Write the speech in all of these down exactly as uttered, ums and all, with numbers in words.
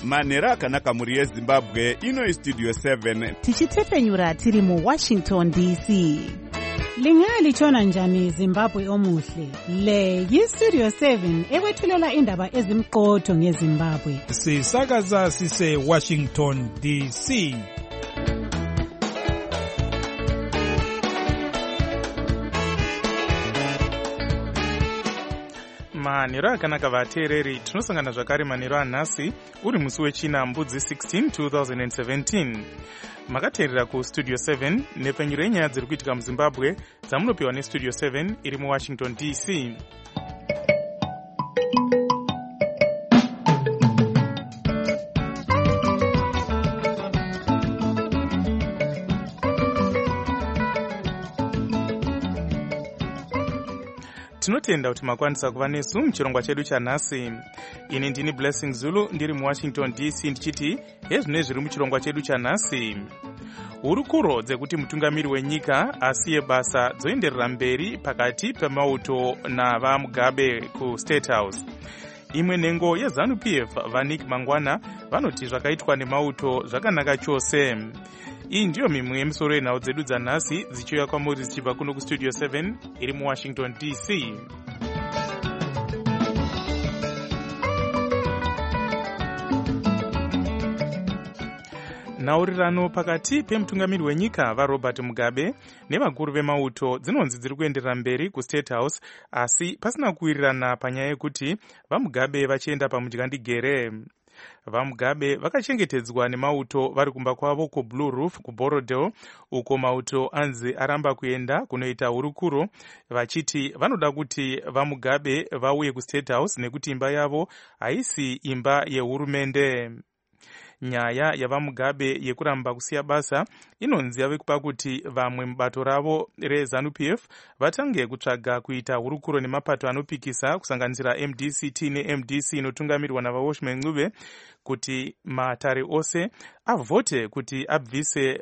manhero akanaka mhuri yezimbabwe. Ino Studio seven tichitefenyura tiri mu Washington D C. Lingalitshona njani Zimbabwe omuhle? Le yi-Studio seven ekwethulela indaba ezimqotho ngeZimbabwe. Sisakaza sise Washington D C. Manhero akanaka vateereri, tinosangana zvakare manhero anhasi uri musi wechina mbudzi sixteen twenty seventeen. Makateerera kuStudio seven nepfenyuro yenyaya dziri kuitika muZimbabwe dzamunopiwa neStudio seven iri muWashington D C. Tinotenda kuti makwanisa kuva nesu muchirongwa chedu chanhasi. Ini ndini Blessing Zulu ndiri muWashington D C ndichiti hezvine zviri muchirongwa chedu chanhasi. Hurukuro dzekuti mutungamiri wenyika asiye basa dzoenderera mberi pakati pemauto navaMugabe kuState House. Imwe nhengo yeZANU-P F vaNick Mangwana vanoti zvakaitwa nemauto zvakanaka chose. Iyi ndiyo mimwe yemisoro yenhau dzedu dzanhasi dzichiuya kwamuri dzichibva kuno kuStudio seven iri muWashington D C. Nhaurirano pakati pemutungamiri wenyika vaRobert Mugabe nevakuru vemauto dzinonzi dziri kuenderera mberi kuState House, asi pasina kuwirirana panyaya yekuti vaMugabe vachienda pamudyandigere. VaMugabe vakachengetedzwa nemauto vari kumba kwavo kuBlue Roof kuBorodale, uko mauto anzi aramba kuenda kunoita hurukuro vachiti vanoda kuti vaMugabe vauye kuState House nekuti imba yavo haisi imba yehurumende. Nyaya yavaMugabe yekuramba kusiya basa inonzi yave kupa kuti vamwe mubato ravo reZANU-P F vatange kutsvaga kuita hurukuro nemapato anopikisa kusanganisira M D C T neM D C inotungamirwa navaWashman Ncube kuti matare ose avhote kuti abvise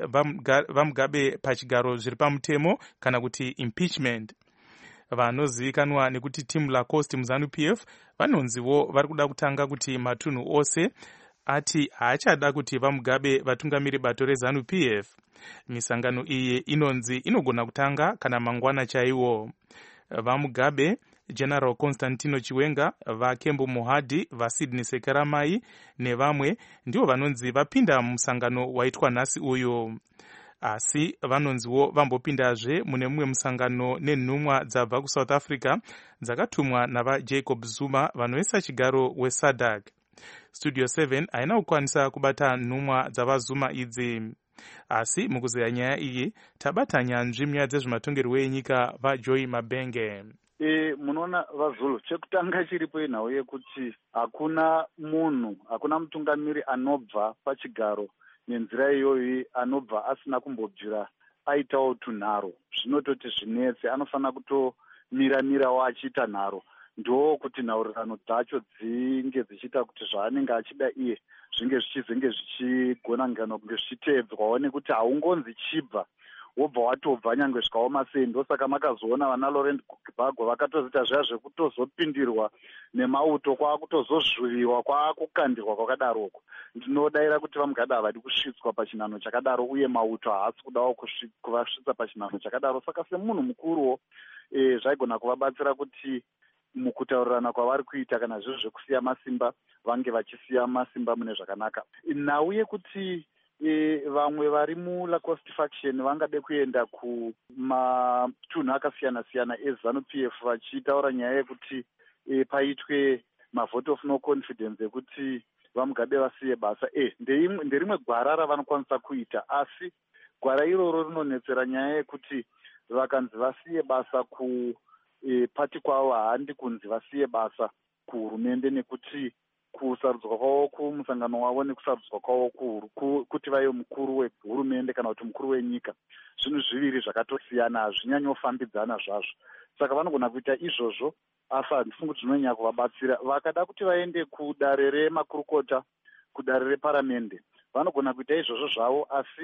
vaMugabe pachigaro zviri pamutemo kana kuti impeachment. Vanozivikanwa nekuti Tim Lacoste muZANU-P F vanonziwo vari kuda kutanga kuti matunhu ose ati haachada kuti vaMugabe vatungamiri bato reZANU-P F. Misangano iyi inonzi inogona kutanga kana mangwana chaiwo. VaMugabe, General Constantino Chiwenga, vaKembo Mohadi, vaSydney Sekeramai nevamwe ndivo vanonzi vapinda musangano waitwa nhasi uyo. Asi vanonziwo vambopindazve mune mumwe musangano nenhumwa dzabva kuSouth Africa dzakatumwa navaJacob Zuma vanoisa chigaro weSADC. Studio seven haina kukwanisa kubata nhumwa dzavaZuma idzi. Asi mukuzeya nyaya iyi tabata nyanzvi munyaya dzezvematongerwo enyika vaJoy Mabenge. E, munoona vaZulu, chekutanga chiripo inhau yekuti hakuna munhu, hakuna mutungamiri anobva pachigaro nenzira iyoyi anobva asina kumbobvira aitawo tunharo. Zvinototi zvinetse, anofanira kutomira-mirawo achiita nharo. Ndo kuti nhaurirano dzacho dzinge dzichiita kuti zvaanenge achida iye zvinge zvichizenge zvichigona ngano kunge zvichitedzwawo nekuti haungonzi chibva wobva watobva nyangwe zvikaoma sei. Ndosaka makazoona vana Laurent Gbagwa vakatozita zviya zvekutozopindirwa nemauto kwaakutozozvuviwa kwaakukandirwa kwakadaroko. Ndinodayira kuti vaMugabe havadi kusvitswa pachinhano chakadaro uye mauto haasi kudawo kuvasvitsa pachinhano chakadaro. Saka semunhu mukuruwo e, zvaigona kuvabatsira kuti mukutaurirana kwavari kuita kana zvizvo zvekusiya masimba vange vachisiya masimba mune zvakanaka. Nhau yekuti e, vamwe vari muLacoste faction vangade kuenda kumatunhu akasiyana-siyana eZANU-P F vachitaura nyaya yekuti e, paitwe mavote of no confidence ekuti vaMugabe vasiye basa. E, nderimwe gwara ravanokwanisa kuita, asi gwara iroro rinonetsera nyaya yekuti vakanzi vasiye basa ku E, pati kwavo handi kunzi vasiye basa kuhurumende nekuti kusarudzwa kwavo kumusangano wavo nekusarudzwa kwavo kuti vaive mukuru wehurumende kana kuti mukuru wenyika zvinhu zviviri zvakatosiyana, hazvinyanyofambidzana zvazvo. Saka vanogona kuita izvozvo, asi handifungi kuti zvinonyanya kuvabatsira. Vakada kuti vaende kudare remakurukota, kudare reparamende, vanogona kuita izvozvo zvavo, asi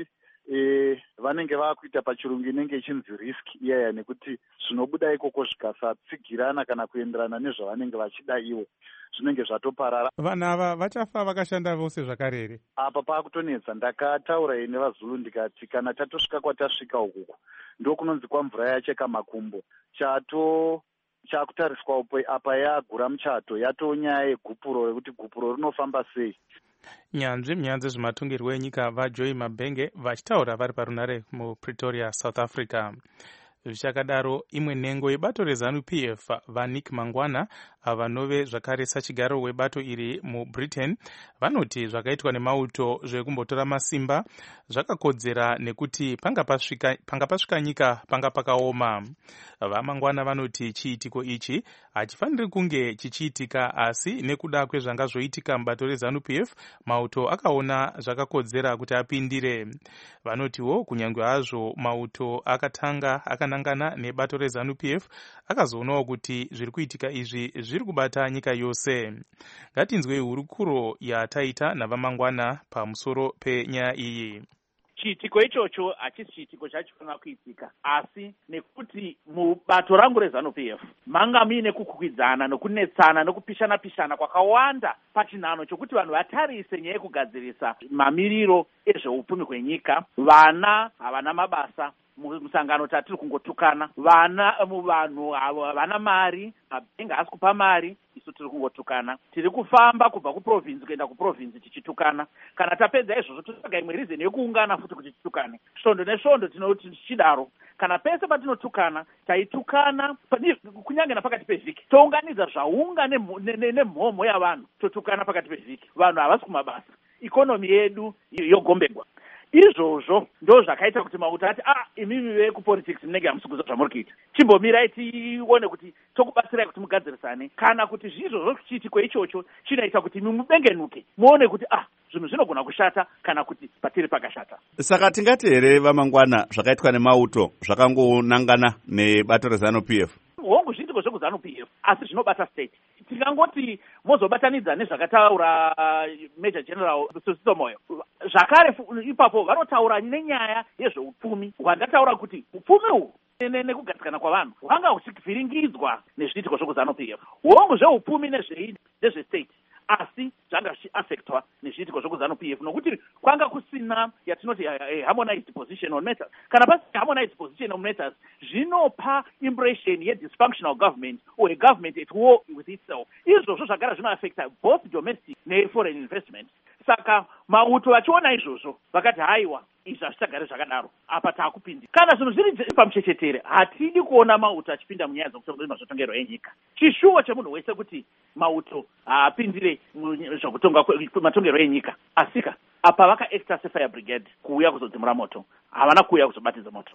e, vanenge vakuita pachirungu inenge ichinzi risk iyaya, nekuti zvinobuda ikoko zvikasatsigirana kana kuenderana nezvavanenge vachida ivo zvinenge zvatoparara. Vanhu ava vachafa vakashanda vose zvakare here? Apa pakutonetsa. Ndakataura ine vaZulu ndikati kana tatosvika kwatasvika ukuku ndokunonzi kwamvura yacheka makumbo, chato chakutariswapo apa yagura muchato yatonyaya yegupuro rekuti gupuro rinofamba sei. Nyanzvi munyaya dzezvematongerwo enyika vaJoy Mabhenge vachitaura vari parunare muPretoria, South Africa. Zvichakadaro, imwe nhengo yebato reZANU-P F vaNick Mangwana vanove zvakare sachigaro webato iri muBritain vanoti zvakaitwa nemauto zvekumbotora masimba zvakakodzera nekuti panga pasvika, panga pasvika nyika panga pakaoma. VaMangwana vanoti chiitiko ichi hachifaniri kunge chichiitika, asi nekuda kwezvanga zvoitika mubato reZANU-P F mauto akaona zvakakodzera kuti apindire. Vanotiwo kunyange hazvo mauto akatanga akanangana nebato reZANU-P F akazoonawo kuti zviri kuitika izvi zviri kubata nyika yose. Ngatinzwei hurukuro yataita navaMangwana pamusoro penyaya iyi. Chiitiko ichocho hachisi chiitiko chachifanira kuitika, asi nekuti mubato rangu reZANU-P F manga muine kukwidzana nokunetsana nokupishana pishana kwakawanda pachinhano chokuti vanhu vatarise nyaya yekugadzirisa mamiriro ezveupfumi hwenyika. Vana havana mabasa musangano tatiri kungotukana, vana muvanhu havana mari, mabhengi haasi kupa mari, isu tiri kungotukana. Tiri kufamba kubva kuprovinsi kuenda kuprovinsi tichitukana. Kana tapedza izvozvo totsvaga imwe rizini yekuungana futi kuti titukane. Svondo nesvondo tinoti tichidaro. Kana pese patinotukana taitukana kunyange napakati pevhiki, tounganidza zvaunga nemhomho yavanhu, totukana pakati pevhiki. Vanhu havasi kumabasa, ikonomi yedu yogombegwa. Izvozvo ndo zvakaita kuti mauto ati ah imimi vekupolitics munenge hamusi kuziva zvamuri kuita, chimbomirai tione kuti tokubatsirai kuti mugadzirisane. Kana kuti zvizvozvo chiitiko ichocho chinoita kuti mubengenuke muone kuti ah zvinhu zvinogona kushata kana kuti patiri pakashata. Saka tingati here vaMangwana zvakaitwa nemauto zvakangonangana nebato reZANU-P F? Hongu zviitiko zvekuZANU-P F asi zvinobata state. Tingangoti mozobatanidza nezvakataura Major General Sosiso Moyo, zvakare ipapo vanotaura nenyaya yezveupfumi. Vandataura kuti upfumi uhu nekugadzikana kwavanhu hwanga huchivhiringidzwa nezviitiko zvekuZANU-P F. Hongu zveupfumi nezvestate asi zvanga zvichiaffectwa nezviitiko zvekuZANU-P F nokuti kwanga kusina yatinoti harmonized position on matters. Kana pasina harmonized position on matters zvinopa impression ye-dysfunctional government or a government at war with itself. Izvozvo zvagara zvinoaffecta both domestic ne-foreign investment. Saka mauto vachiona izvozvo vakati haiwa izvi hazvichagare zvakadaro, apa taakupindi. Kana zvinhu zviri pamuchechetere hatidi kuona mauto achipinda munyaya dzekutonga zvatongerwa enyika. Chishuwo chemunhu wese kuti mauto haapindire zvakutonga matongerwo enyika, asika apa vakaacta sefire brigade kuuya kuzodzimura moto, havana kuuya kuzobatidza moto.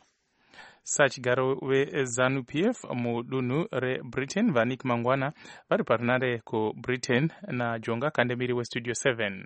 Sachigaro weZANU-P F mudunhu reBritain vaNick Mangwana vari parunare kuBritain naJonga Kandemiri weStudio seven.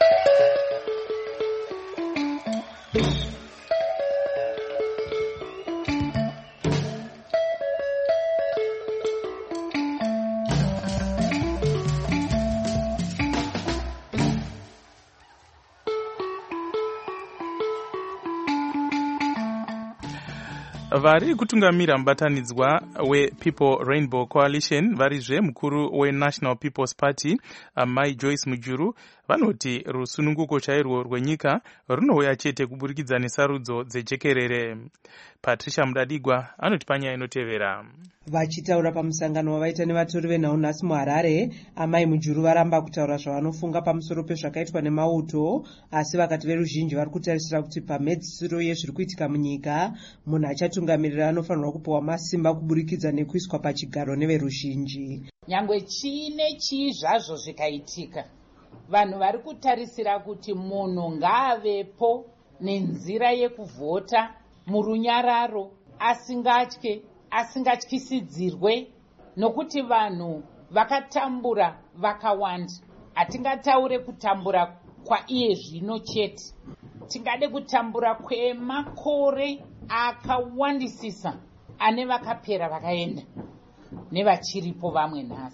Vari kutungamira mubatanidzwa wePeople Rainbow Coalition varizve mukuru weNational People's Party Mai Joyce Mujuru vanoti rusununguko chairwo rwenyika runouya chete kuburikidza nesarudzo dzejekerere. Patricia Mudadigwa anoti panyaya inotevera. Vachitaura pamusangano wavaita nevatori venhau nhasi muHarare, Amai Mujuru varamba kutaura zvavanofunga pamusoro pezvakaitwa nemauto, asi vakati veruzhinji vari kutarisira kuti pamhedzisiro yezviri kuitika munyika munhu achatungamirira anofanirwa kupiwa masimba kuburikidza nekuiswa pachigaro neveruzhinji. Nyangwe chiine chii zvazvo zvikaitika, vanhu vari kutarisira kuti munhu ngaavepo nenzira yekuvhota murunyararo, asingatye asingatyisidzirwe, nokuti vanhu vakatambura vakawanda. Hatingataure kutambura kwaiye zvino chete, tingade kutambura kwemakore akawandisisa ane vakapera vakaenda nevachiripo vamwe nhasi.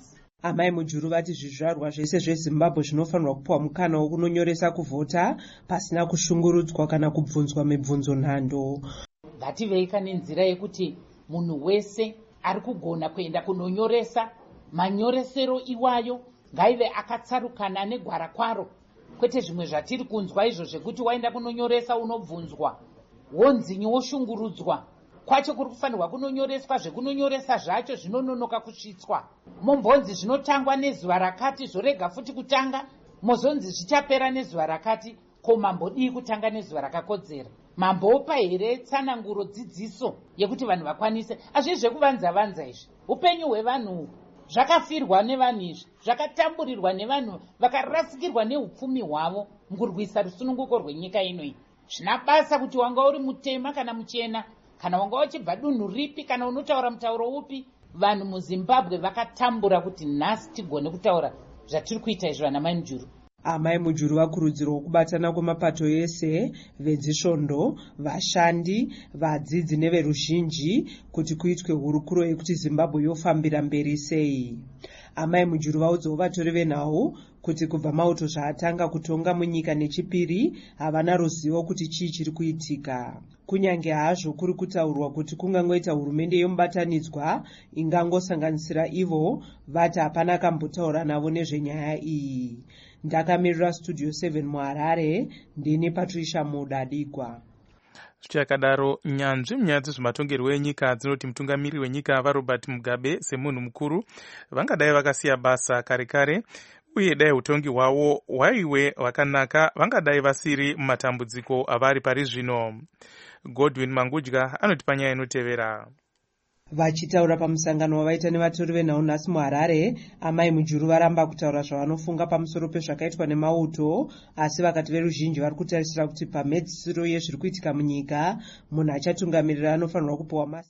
Amai Mujuru vati zvizvarwa zvese zveZimbabwe zvinofanirwa kupiwa mukana wokunonyoresa kuvhota pasina kushungurudzwa kana kubvunzwa mibvunzo nhando. Ngativeika nenzira yekuti munhu wese ari kugona kuenda kunonyoresa, manyoresero iwayo ngaive akatsarukana negwara kwaro, kwete zvimwe zvatiri kunzwa izvo zvekuti waenda kunonyoresa unobvunzwa wonzinyi woshungurudzwa. Kwacho kuri kufanirwa kunonyoreswa, zvekunonyoresa zvacho zvinononoka kusvitswa. Mumbonzi zvinotangwa nezuva rakati zvorega futi kutanga, mozonzi zvichapera nezuva rakati, ko mambodii kutanga nezuva rakakodzera? Mambopa here tsananguro dzidziso yekuti vanhu vakwanise? Hazvisi zvekuvanza vanza izvi. Upenyu hwevanhu zvakafirwa nevanhu izvi, zvakatamburirwa nevanhu vakarasikirwa neupfumi hwavo mukurwisa rusununguko rwenyika ino iyi. Zvina basa kuti wanga uri mutema kana muchena, kana wanga uchibva dunhu ripi, kana unotaura mutauro upi. Vanhu muZimbabwe vakatambura kuti nhasi tigone kutaura zvatiri kuita izvo. Vana Mai Mujuru, Amai Mujuru vakurudzirwa kubatana kwemapato ese, vedzisvondo, vashandi, vadzidzi neveruzhinji kuti kuitwe hurukuro yekuti Zimbabwe yofambira mberi sei. Amai Mujuru vaudzawo vatori venhau kuti kubva mauto zvaatanga kutonga munyika nechipiri havana ruzivo kuti chii chiri kuitika. Kunyange hazvo kuri kutaurwa kuti kungangoita hurumende yomubatanidzwa ingangosanganisira ivo, vati hapana kambotaura navo nezvenyaya iyi. Ndakamirira Studio seven muHarare, ndini Patricia Mudadigwa. Zvichakadaro, nyanzvi munyaya dzezvematongerwo enyika dzinoti mutungamiri wenyika vaRobert Mugabe semunhu mukuru vangadai vakasiya basa kare kare, uye dai utongi hwavo hwaive hwakanaka vangadai vasiri mumatambudziko avari pari zvino. Godwin Mangudya anoti panyaya inotevera. Vachitaura pamusangano wavaita nevatori venhau nhasi muHarare, Amai Mujuru varamba kutaura zvavanofunga pamusoro pezvakaitwa nemauto, asi vakati veruzhinji vari kutarisira kuti pamhedzisiro yezviri kuitika munyika, munhu achatungamirira anofanirwa kupiwa masi.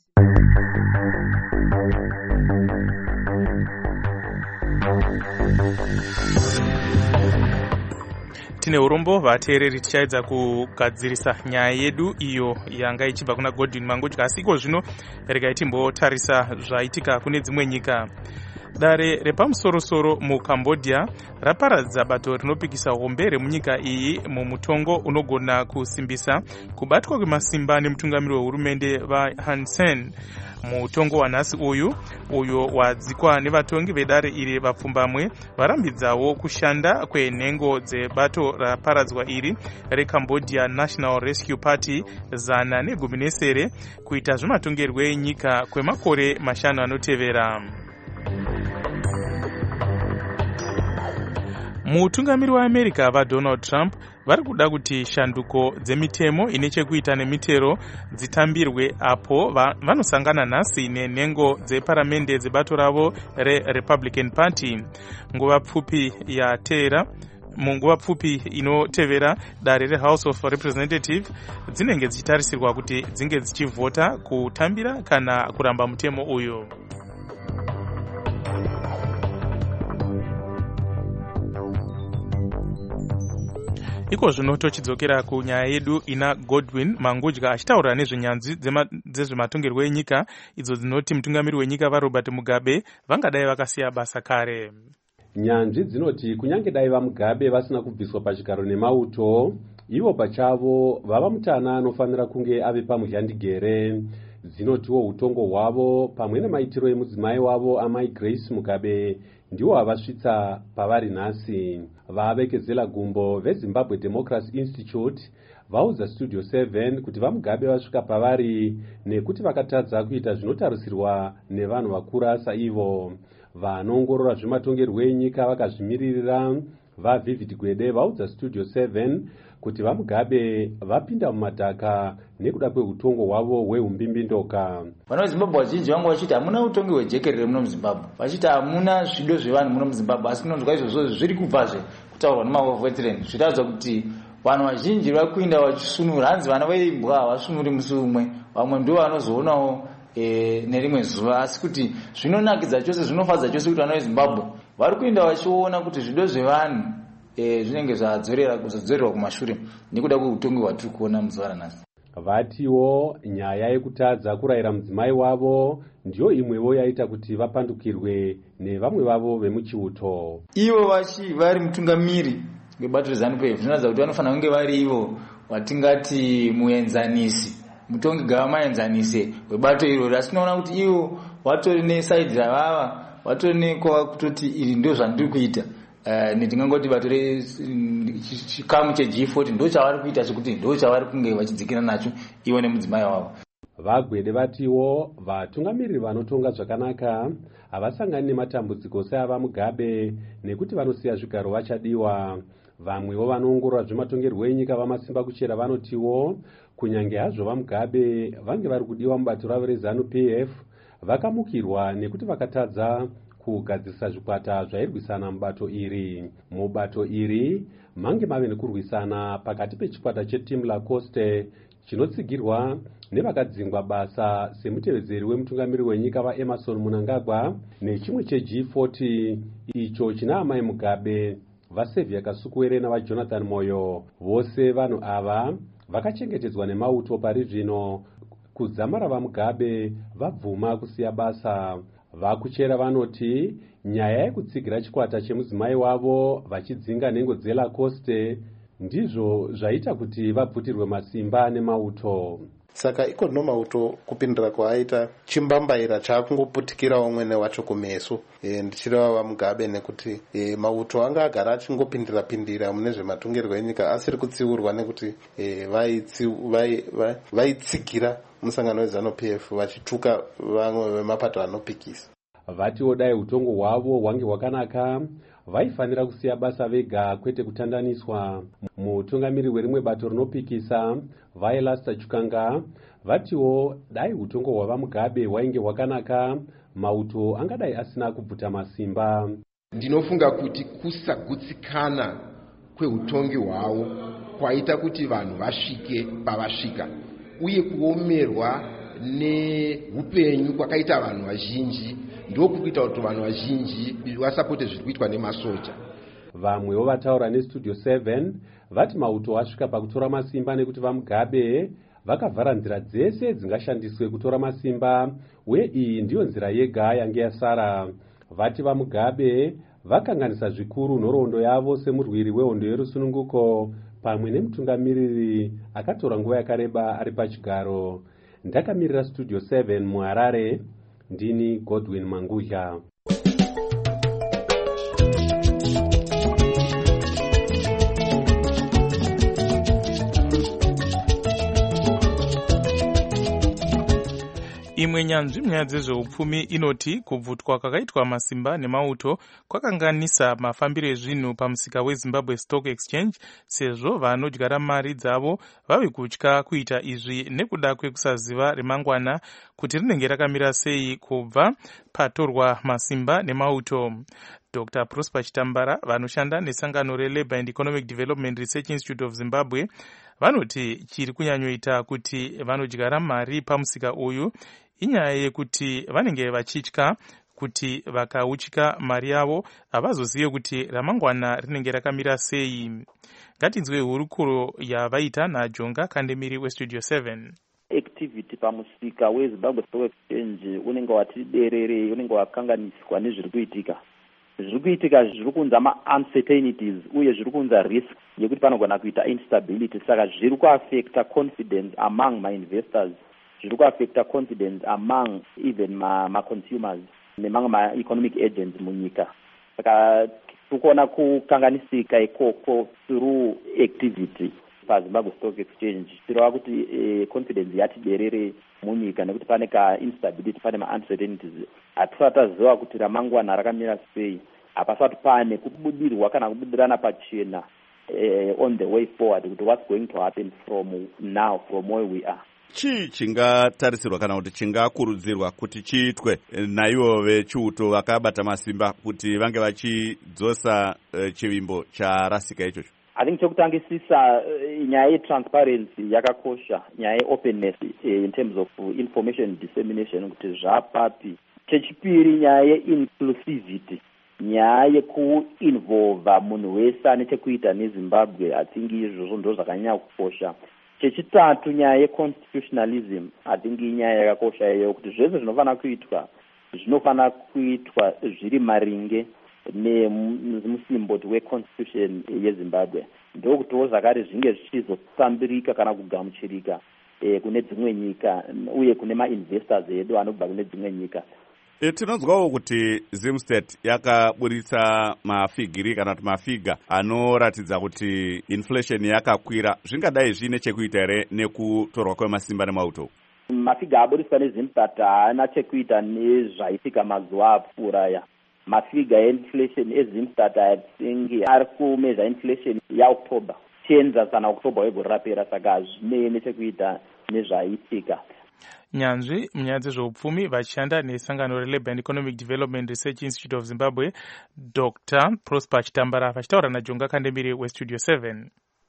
Tine urombo vateereri tichaedza kugadzirisa nyaya yedu iyo yanga ichibva kuna Godwin Mangudya, asi iko zvino regai timbotarisa zvaitika kune dzimwe nyika. Dare repamusorosoro muCambodia raparadza bato rinopikisa hombe remunyika iyi mumutongo unogona kusimbisa kubatwa kwemasimba nemutungamiri wehurumende vaHun Sen. Mutongo wanhasi uyu uyo wadzikwa nevatongi vedare iri vapfumbamwe varambidzawo kushanda kwenhengo dzebato raparadzwa iri reCambodia National Rescue Party zana negumi nesere kuita zvematongerwo enyika kwemakore mashanu anotevera. Mutungamiri waAmerica vaDonald Trump vari kuda kuti shanduko dzemitemo ine chekuita nemitero dzitambirwe apo vanosangana nhasi nenhengo dzeparamende dzebato ravo reRepublican Party. Nguva pfupi yateera munguva pfupi inotevera dare reHouse of Representatives dzinenge dzichitarisirwa kuti dzinge dzichivhota kutambira kana kuramba mutemo uyu. Iko zvino tochidzokera kunyaya yedu ina Godwin Mangudya achitaura nezvenyanzvi dzezvematongerwo enyika idzo dzinoti mutungamiri wenyika vaRobert Mugabe vangadai vakasiya basa kare. Nyanzvi dzinoti kunyange dai vaMugabe vasina kubviswa pachigaro nemauto, ivo pachavo vava mutana anofanira kunge ave pamuzhandigere. Dzinotiwo utongo hwavo pamwe nemaitiro emudzimai wavo Amai Grace Mugabe ndiwo havasvitsa pavari nhasi. Vavekezela gumbo veZimbabwe Democracy Institute vaudza Studio seven kuti vaMugabe vasvika pavari nekuti vakatadza kuita zvinotarisirwa nevanhu vakura saivo. Vanoongorora zvematongerwo enyika vakazvimiririra vaVivid Gwede vaudza Studio seven kuti vaMugabe vapinda mumadhaka nekuda kweutongo hwavo hwehumbimbindoka. Vana veZimbabwe vazhinji vangu vachiti hamuna utongi hwejekerere muno muZimbabwe, vachiti hamuna zvido zvevanhu muno muZimbabwe, asi tinonzwa izvozvo zviri kubvazve kutaurwa nemavoveterani zvitaudza kuti vanhu vazhinji vari kuinda vachisunura. Hanzi vana veimbwa havasunuri musi umwe, vamwe ndivo vanozoonawo e, nerimwe zuva, asi kuti zvinonakidza chose, zvinofadza chose kuti vana veZimbabwe vari kuinda vachiona kuti zvido zvevanhu e, zvinenge zvadzorerwa kumashure nekuda kweutongi hwatiri kuona muzuva ranhasi. Vatiwo nyaya yekutadza kurayira mudzimai wavo ndiyo imwewo yaita kuti vapandukirwe nevamwe vavo vemuchiuto. Ivo vachi vari mutungamiri webato reZANU-P F zvinoratidza kuti vanofanira kunge vari ivo watingati muenzanisi, mutongi gava maenzanisi webato irori. Asi tinoona kuti ivo vatori nesaidhi ravava, vatori nekwava kutoti iri ndio zvandiri kuita. Uh, netingangoti bato chikamu cheG forty ndo chavari kuita chekuti ndo chavari kunge vachidzikira nacho ivo nemudzimai wavo. Vagwede vatiwo vatungamiriri vanotonga zvakanaka havasangani nematambudziko seava Mugabe nekuti vanosiya zvigaro vachadiwa. Vamwewo vanoongorora zvematongerwo enyika vamasimba kuchera vanotiwo kunyange hazvo vaMugabe vange vari kudiwa mubato ravo reZANU-P F vakamukirwa nekuti vakatadza kugadzirisa zvikwata zvairwisana mubato iri. Mubato iri mange mave nekurwisana pakati pechikwata cheTeam Lacoste chinotsigirwa nevakadzingwa basa semutevedzeri wemutungamiri wenyika vaEmmerson Mnangagwa nechimwe cheG forty icho china amai Mugabe, vaSevia Kasukuwere navaJonathan Moyo. Vose vanhu ava vakachengetedzwa nemauto pari zvino. Kudzamara vaMugabe vabvuma kusiya basa. Vakuchera vanoti nyaya yekutsigira chikwata chemudzimai wavo vachidzinga nhengo dzeLacoste ndizvo zvaita kuti vabvutirwe masimba nemauto. Saka iko nomauto kupindira kwaaita chimbambaira chaakungoputikirawo mwene wacho kumeso. E, ndichireva vaMugabe nekuti e, mauto anga agara achingopindira pindira mune zvematongerwo enyika asiri kutsiurwa nekuti e, vaitsigira vai, vai musangano weZANU-P F vachituka vamwe vemapato anopikisa. Vatiwo dai utongo hwavo hwange hwakanaka vaifanira kusiya basa vega kwete kutandaniswa. Mutungamiri werimwe bato rinopikisa Vailasta Chukanga vatiwo dai utongo hwavaMugabe hwainge hwakanaka mauto angadai asina kubvuta masimba. Ndinofunga kuti kusagutsikana kweutongi hwavo kwaita kuti vanhu vasvike pavasvika uye kuomerwa neupenyu kwakaita vanhu vazhinji ndokuita kuti vanhu vazhinji vasapote zviri kuitwa nemasoja. Vamwewo vataura neStudio seven vati mauto asvika pakutora masimba nekuti vaMugabe vakavhara nzira dzese dzingashandiswe kutora masimba uye iyi ndiyo nzira yega yange yasara. Vati vaMugabe vakanganisa zvikuru nhoroondo yavo semurwiri wehondo yerusununguko pamwe nemutungamiriri akatora nguva yakareba ari pachigaro. Ndakamirira Studio seven muHarare, ndini Godwin Mangudya. Imwe nyanzvi munyaya dzezveupfumi inoti kubvutwa kwakaitwa masimba nemauto kwakanganisa mafambiro ezvinhu pamusika weZimbabwe Stock Exchange, sezvo vanodyara mari dzavo vave kutya kuita izvi nekuda kwekusaziva remangwana kuti rinenge rakamira sei kubva patorwa masimba nemauto. Doctor Prosper Chitambara vanoshanda nesangano reLabour and Economic Development Research Institute of Zimbabwe vanoti chiri kunyanyoita kuti vanodyara mari pamusika uyu inyaya yekuti vanenge vachitya kuti vakautyika mari yavo havazozive kuti ramangwana rinenge rakamira sei. Ngatinzwe hurukuro yavaita naJonga Kandemiri weStudio seven. Activity pamusika weZimbabwe Stock Exchange unenge wati derere, unenge wakanganiswa nezviri kuitika. Zviri kuitika zviri kunza ma-uncertainties uye zviri kunza risk yekuti panogona kuita instability. Saka zviri kuaffecta confidence among ma-investors, zviri kuaffecta confidence among even ma-consumers nemamwe ma-economic agents munyika. Saka tikuona kukanganisika ikoko through activity paZimbabwe Stock Exchange. Tirova kuti eh, confidence yati derere munyika nekuti pane ka instability, pane ma-uncertainties. Hatisataziva kuti ramangwana rakamira sei, hapasati pane kubudirwa kana kubudirana pachena eh, on the way forward kuti what's going to happen from now, from where we are. Chii chingatarisirwa kana kuti chingakurudzirwa kuti chiitwe naivo vechiuto vakabata masimba kuti vange vachidzosa uh, chivimbo charasika ichocho? I think chekutangisisa uh, nyaya yetransparency yakakosha, nyaya yeopenness uh, in terms of uh, information dissemination kuti zvapapi. Chechipiri nyaya yeinclusivity, nyaya yekuinvolva munhu wese ane chekuita neZimbabwe. I think izvozvo ndo zvakanyanya kukosha. chechitatu nyaya yeconstitutionalism hatingi inyaya yakakosha iyo kuti zvese zvinofanira kuitwa zvinofanira kuitwa zviri maringe nemusimboti weconstitution yezimbabwe ndokutiwo zvakare zvinge zvichizotambirika kana kugamuchirika e, kune dzimwe nyika uye kune mainvestors edu anobva kune dzimwe nyika. E, tinonzwawo kuti Zimstate yakaburitsa mafigiri kana kuti mafiga anoratidza kuti inflation yakakwira. Zvingadai zvine chekuita here nekutorwa kwemasimba nemauto? Mafiga aburiswa neZimstate haana chekuita nezvaitika mazuva apfuura aya. Mafiga einflation eZimstate atingi ari kumeza inflation yaOctober tenza kana October wegore rapera, saka hazvine nechekuita nezvaitika. Nyanzvi munyaya dzezveupfumi vachishanda nesangano reLabour and Economic Development Research Institute of Zimbabwe, Doctor Prosper Chitambara vachitaura naJonga Kandemire weStudio seven.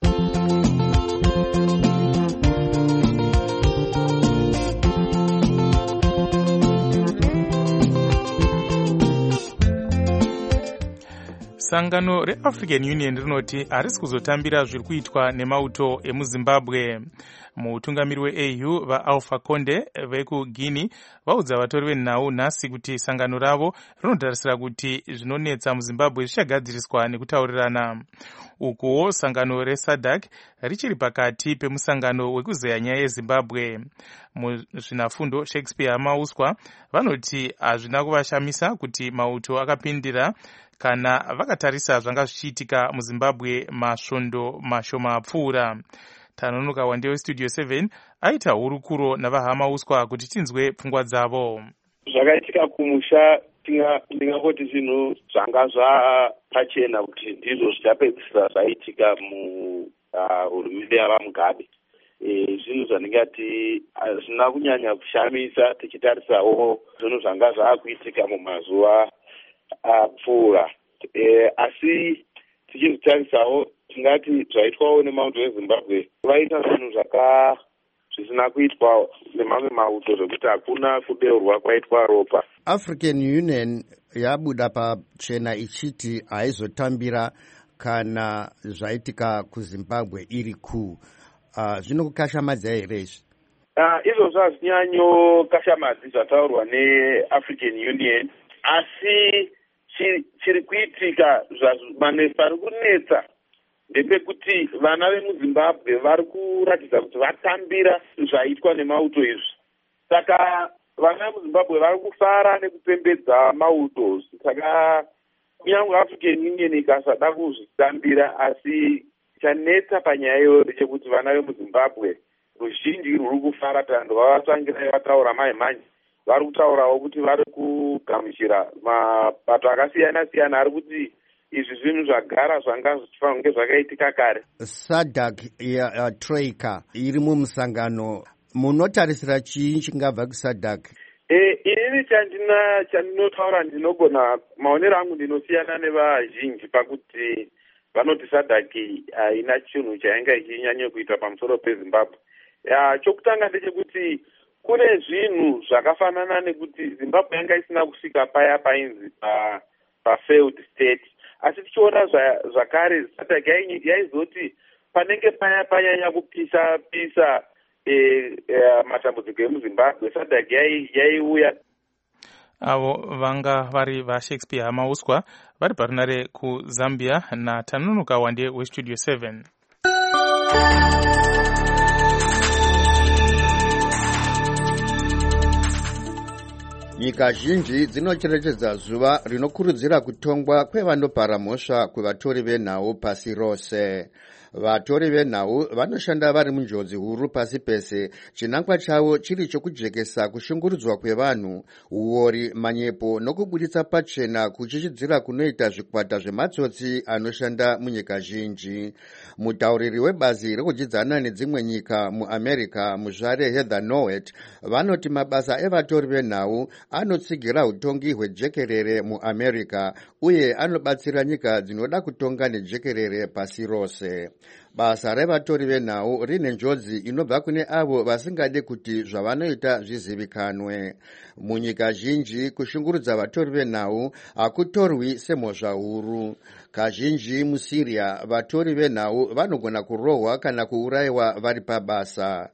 Sangano reAfrican Union rinoti harisi kuzotambira zviri kuitwa nemauto emuZimbabwe. Mutungamiri weA U vaAlpha Conde vekuGuinea vaudza vatori venhau nhasi kuti sangano ravo rinotarisira kuti zvinonetsa muZimbabwe zvichagadziriswa nekutaurirana. Ukuwo sangano reSADC richiri pakati pemusangano wekuzeya nyaya yeZimbabwe. Muzvinafundo Shakespeare Mauswa vanoti hazvina kuvashamisa kuti mauto akapindira kana vakatarisa zvanga zvichiitika muZimbabwe masvondo mashoma apfuura. Tanonoka Wande weStudio seven aita hurukuro navahama uswa kuti tinzwe pfungwa dzavo. Zvakaitika kumusha ndingangoti zvinhu zvanga zvapachena kuti ndizvo zvichapedzisira zvaitika muhurumende yavaMugabe. Zvinhu zvandingati hazvina kunyanya kushamisa tichitarisawo zvinhu zvanga zvaakuitika mumazuva apfuura. Asi tichizvitarisawo tingati zvaitwawo nemauto eZimbabwe vaita zvinhu zvaka zvisina kuitwa nemamwe mauto zvekuti hakuna kudeurwa kwaitwa ropa. African Union yabuda pachena ichiti haizotambira kana zvaitika kuZimbabwe iri kuu. Uh, zvinokukashamadza here izvi? Uh, izvozvo hazvinyanyokashamadzi zvataurwa neAfrican Union, asi chiri kuitika pari kunetsa ndepekuti vana vemuZimbabwe vari kuratidza kuti vatambira zvaitwa nemauto izvi. Saka vana vemuZimbabwe vari kufara nekupembedza mauto. Saka kunyange African Union ikasada kuzvitambira, asi chanetsa panyaya iyoyo ndechekuti vana vemuZimbabwe ruzhinji rwuri kufara tando vavatsvangirai vataura maimhanyi. Vari kutaurawo kuti vari kugamuchira mabato akasiyana siyana ari kuti izvi zvinhu zvagara zvanga zvichifanira kunge zvakaitika kare. SADC ya uh, Troika iri mumusangano, munotarisira chii chingabva kuSADC? Eh, inini chandina chandinotaura ndinogona maonero angu ndinosiyana nevazhinji pakuti vanoti SADC haina chinhu chainga ichinyanya kuita pamusoro peZimbabwe. Ya chokutanga ndechekuti kune zvinhu zvakafanana nekuti Zimbabwe yanga isina kusvika paya painzi pa, pa failed state. Asi tichiona zvakare SADC yaizoti panenge paya panyanya kupisa pisa e, e, matambudziko emuZimbabwe SADC yaiuya. Avo vanga vari vaShakespeare Mauswa vari parunare kuZambia naTanonoka Wande weStudio seven. Nyika zhinji dzinocherechedza zuva rinokurudzira kutongwa kwevanopara mhosva kwevatori venhau pasi rose. Vatori venhau vanoshanda vari munjodzi huru pasi pese, chinangwa chavo chiri chokujekesa kushungurudzwa kwevanhu, uori, manyepo nokubuditsa pachena kuchichidzira kunoita zvikwata zvematsotsi anoshanda munyika zhinji. Mutauriri webazi rekudyidzana nedzimwe nyika muAmerica, muzvare Heather Nauert, vanoti mabasa evatori venhau anotsigira utongi hwejekerere muAmerica uye anobatsira nyika dzinoda kutonga nejekerere pasi rose. basa revatori venhau rine njodzi inobva kune avo vasingade kuti zvavanoita zvizivikanwe. Munyika zhinji kushungurudza vatori venhau hakutorwi semhosva huru. Kazhinji muSyria vatori venhau vanogona kurohwa kana kuurayiwa vari pabasa.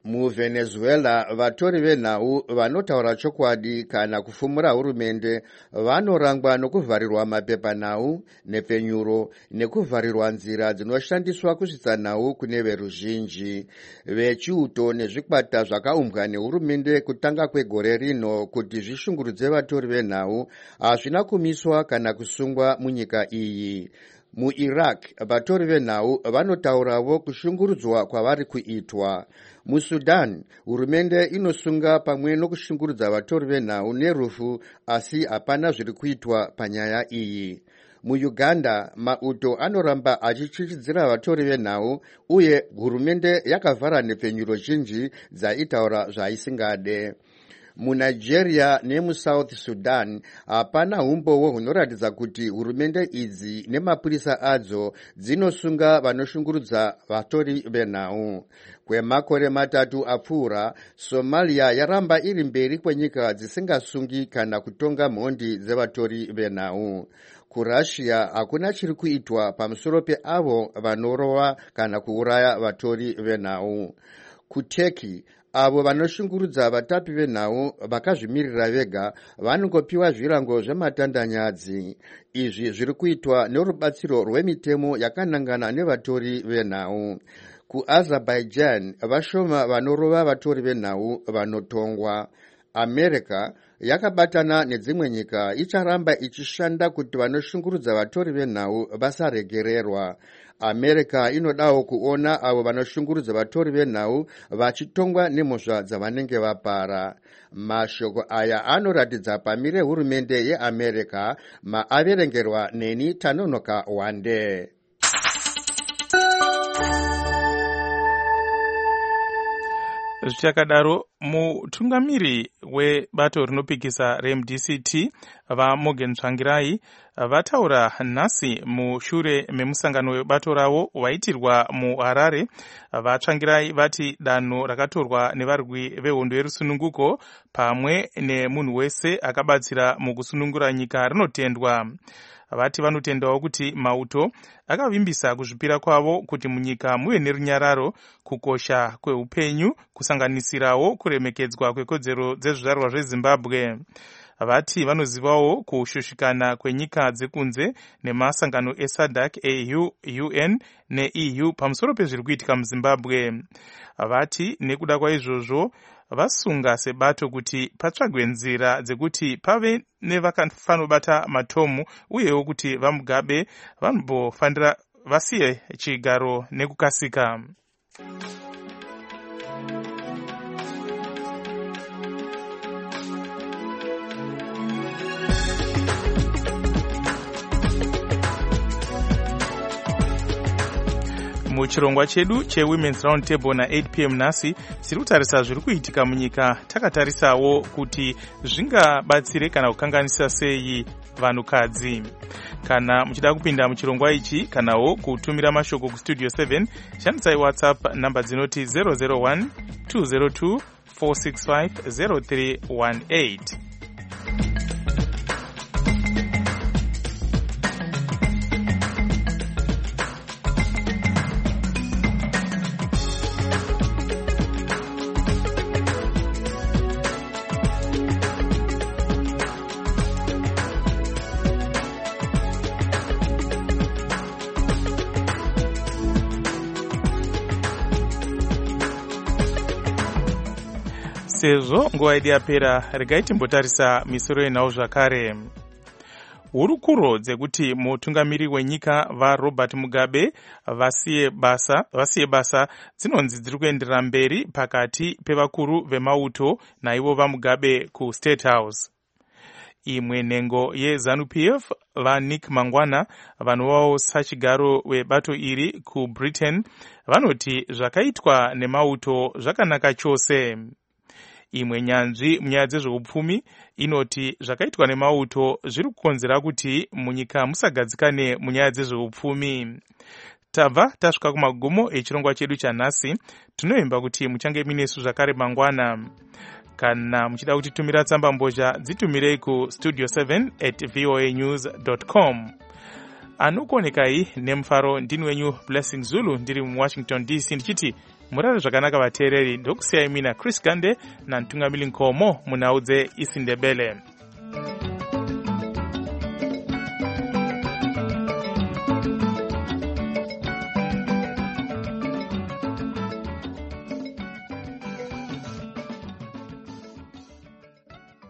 MuVenezuela vatori venhau vanotaura chokwadi kana kufumura hurumende vanorangwa nokuvharirwa mapepanhau, nepfenyuro nekuvharirwa nzira dzinoshandiswa kusvitsa nhau kune veruzhinji. Vechiuto nezvikwata zvakaumbwa nehurumende kutanga kwegore rino kuti zvishungurudze vatori venhau hazvina kumiswa kana kusungwa munyika iyi. MuIraq vatori venhau vanotaurawo kushungurudzwa kwavari kuitwa. MuSudan hurumende inosunga pamwe nokushungurudza vatori venhau nerufu, asi hapana zviri kuitwa panyaya iyi. MuUganda mauto anoramba achichichidzira vatori venhau uye hurumende yakavhara nepfenyuro zhinji dzaitaura zvaisingade. MuNigeria nemuSouth Sudan hapana umbowo hunoratidza kuti hurumende idzi nemapurisa adzo dzinosunga vanoshungurudza vatori venhau. Kwemakore matatu apfuura, Somalia yaramba iri mberi kwenyika dzisingasungi kana kutonga mhondi dzevatori venhau. KuRussia hakuna chiri kuitwa pamusoro peavo vanorova kana kuuraya vatori venhau. KuTurkey avo vanoshungurudza vatapi venhau vakazvimirira vega vanongopiwa zvirango zvematandanyadzi. Izvi zviri kuitwa nerubatsiro rwemitemo yakanangana nevatori venhau. KuAzerbaijan vashoma vanorova vatori venhau vanotongwa. America yakabatana nedzimwe nyika icharamba ichishanda kuti vanoshungurudza vatori venhau vasaregererwa. America inodawo kuona avo vanoshungurudza vatori venhau vachitongwa nemhosva dzavanenge vapara. Mashoko aya anoratidza pamire hurumende yeAmerica, maaverengerwa neni Tanonoka Wande. Zvichakadaro, mutungamiri webato rinopikisa reM D C T vaMorgan Tsvangirai vataura nhasi mushure memusangano webato ravo waitirwa muHarare. VaTsvangirai vati danho rakatorwa nevarwi vehondo yerusununguko pamwe nemunhu wese akabatsira mukusunungura nyika rinotendwa. Vati vanotendawo kuti mauto akavimbisa kuzvipira kwavo kuti munyika muve nerunyararo, kukosha kweupenyu, kusanganisirawo kuremekedzwa kwekodzero dzezvizvarwa zveZimbabwe. Vati vanozivawo kushushikana kwenyika dzekunze nemasangano eSADC, A U, U N neE U pamusoro pezviri kuitika muZimbabwe. Vati nekuda kwaizvozvo vasunga sebato kuti patsvagwe nzira dzekuti pave nevakafanobata matomu, uyewo kuti vaMugabe vanombofanira vasiye chigaro nekukasika. Muchirongwa chedu cheWomen's Round Table na eight p m nhasi tiri kutarisa zviri kuitika munyika, takatarisawo kuti zvingabatsire kana kukanganisa sei vanhukadzi. Kana muchida kupinda muchirongwa ichi kanawo kutumira mashoko kustudio seven, shandisai WhatsApp namba dzinoti zero zero one two zero two four six five zero three one eight. Sezvo nguva yedu yapera, regai timbotarisa misoro yenhau zvakare. Hurukuro dzekuti mutungamiri wenyika vaRobert Mugabe vasiye basa vasiye basa dzinonzi dziri kuenderera mberi pakati pevakuru vemauto naivo vaMugabe kuState House. Imwe nhengo yeZANU-P F vaNick Mangwana vanovawo sachigaro webato iri kuBritain vanoti zvakaitwa nemauto zvakanaka chose. Imwe nyanzvi munyaya dzezveupfumi inoti zvakaitwa nemauto zviri kukonzera kuti munyika musagadzikane munyaya dzezveupfumi. tabva tasvika kumagumo echirongwa chedu chanhasi. Tinoimba kuti muchange minesu zvakare mangwana. Kana muchida kutitumira tsamba mbozha dzitumirei ku studio seven at voa news dot com. Anokuonekai nemufaro ndini wenyu Blessing Zulu ndiri muWashington D C ndichiti murare zvakanaka vateereri. Ndokusiyai mina Chris Gande naMtungamiri Nkomo munhau dzeIsindebele.